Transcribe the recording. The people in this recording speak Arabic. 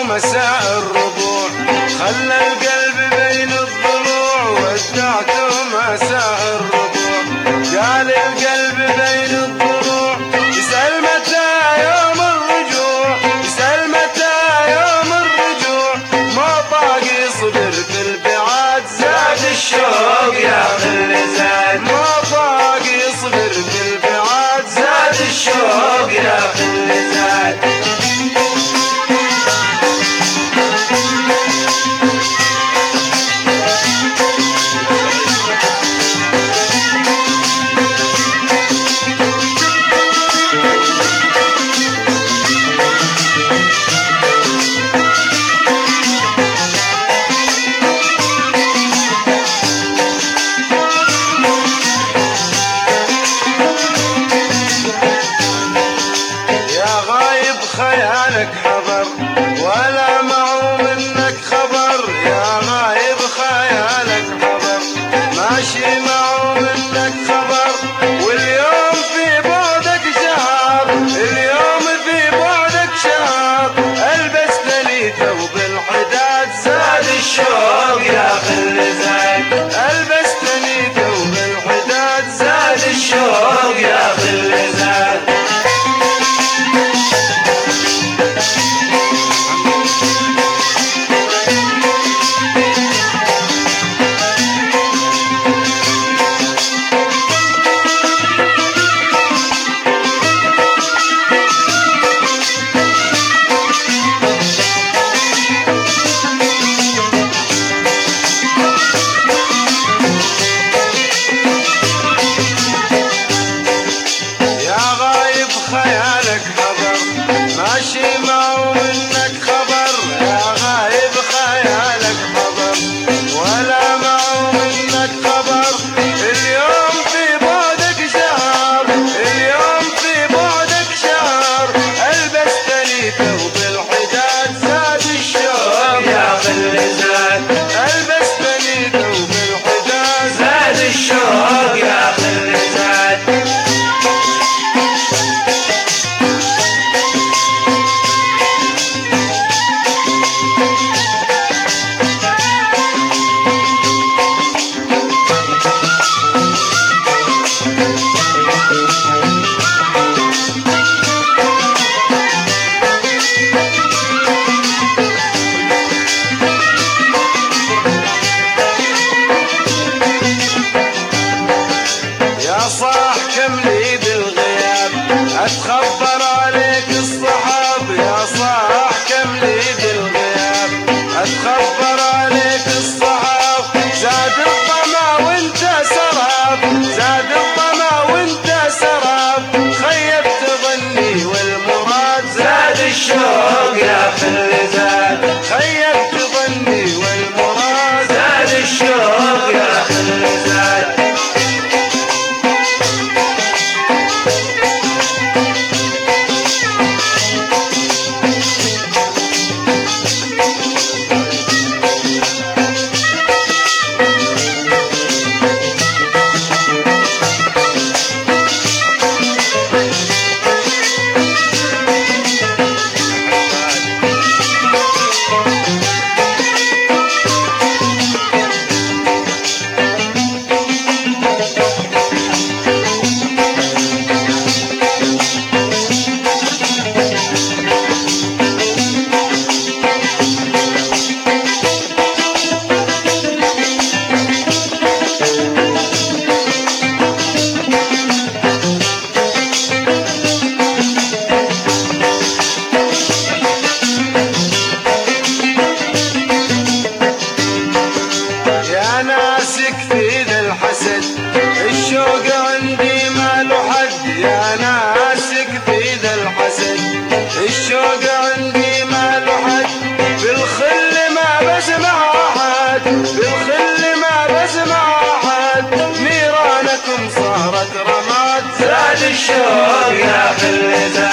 مساء الربوع، خلى القلب بين الضلوع ودعته مساء الربوع. قال القلب بين الضلوع يسأل متى يوم الرجوع، يسأل متى يوم الرجوع. ما طاق يصبر في البعاد زاد الشوق يا خلي زاد، ما طاق يصبر في البعاد زاد الشوق يا خلي زاد. خيالك حضر ولا معه منك خبر، يا غايب خيالك حضر ماشي معه منك خبر. واليوم في بعدك شهر، اليوم في بعدك شهر. البستني ثوب الحداد زاد الشوق يا خلي زاد، البستني ثوب الحداد زاد الشوق يا خلي زاد. خيالك حضر ماشي معه منك خبر، يا غايب خيالك حضر ولا معه منك خبر. اليوم في بعدك شهر، اليوم في بعدك شهر. البستني ثوب الحداد زاد الشوق يا خلي زاد، البستني ثوب الحداد زاد الشوق يا خلي زاد. صاح كم لي بالغياب اتخبر عليك الصحاب، يا صاح كم لي بالغياب اتخبر عليك الصحاب. زاد الطمع وانت سراب، زاد الطمع وانت سراب. خيبت ظني والمراد زاد الشوق يا خلي زاد، خيبت ظني والمراد زاد الشوق يا خلي زاد. الشوق عندي ما له حد، يا ناسك في ذا الحسد. الشوق عندي ما له حد، بالخل ما بسمع احد، بالخل ما بسمع احد. نيرانكم صارت رماد زاد الشوق يا خلي زاد.